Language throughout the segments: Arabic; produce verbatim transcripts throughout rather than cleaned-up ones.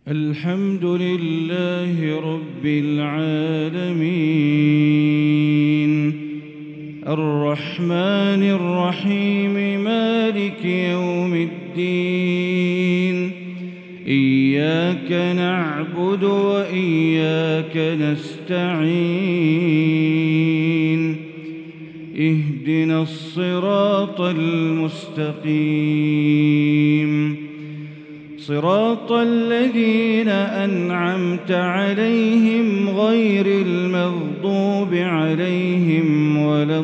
الحمد لله رب العالمين الرحمن الرحيم مالك يوم الدين إياك نعبد وإياك نستعين اهدنا الصراط المستقيم صراط الذين أنعمت عليهم غير المغضوب عليهم ولا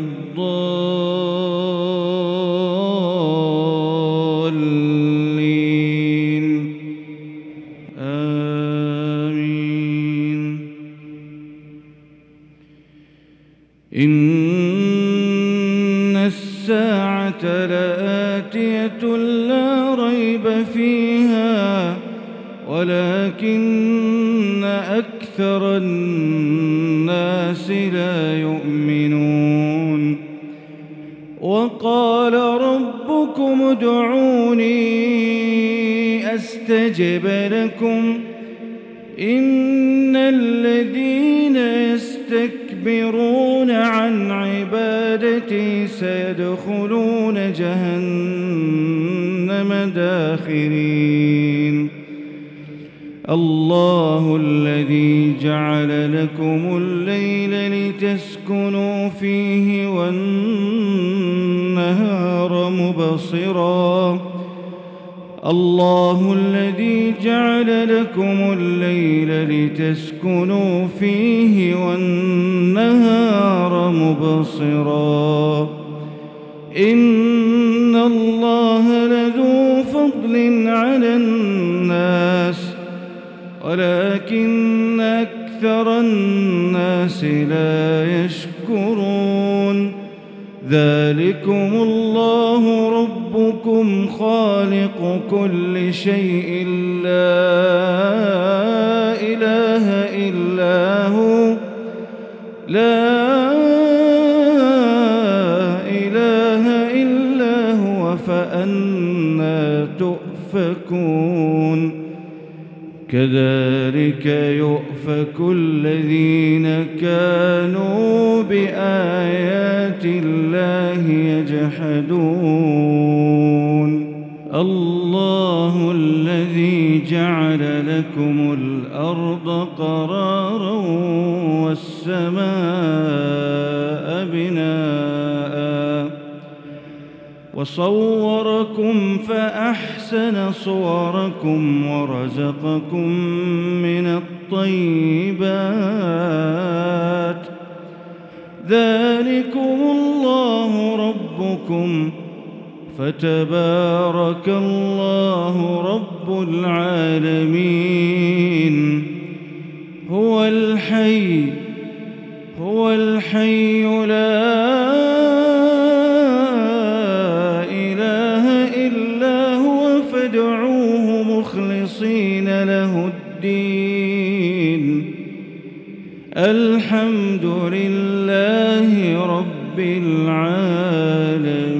الضالين آمين. إن الساعة لآتية لا ريب فيها ولكن أكثر الناس لا يؤمنون. وقال ربكم ادعوني أستجب لكم إن الذين يستكبرون عن عبادتي سيدخلون جهنم داخرين. الله الذي جعل لكم الليل لتسكنوا فيه والنهار مبصرا الله الذي جعل لكم الليل لتسكنوا فيه والنهار مبصرا إن الله لذو فضل على الناس ولكن أكثر الناس لا يشكرون. ذلكم الله ربكم خالق كل شيء لا إله إلا هو لا إله إلا هو فأنى تؤفكون. كذلك يؤفك الذين كانوا بآيات الله يجحدون. الله الذي جعل لكم الأرض قرارا والسماء بناء وصوركم فأحسن صوركم ورزقكم من الطيبات. ذلكم الله ربكم فتبارك الله رب العالمين. هو الحي هو الحي لا فادعوه مخلصين له الدين. الحمد لله رب العالمين.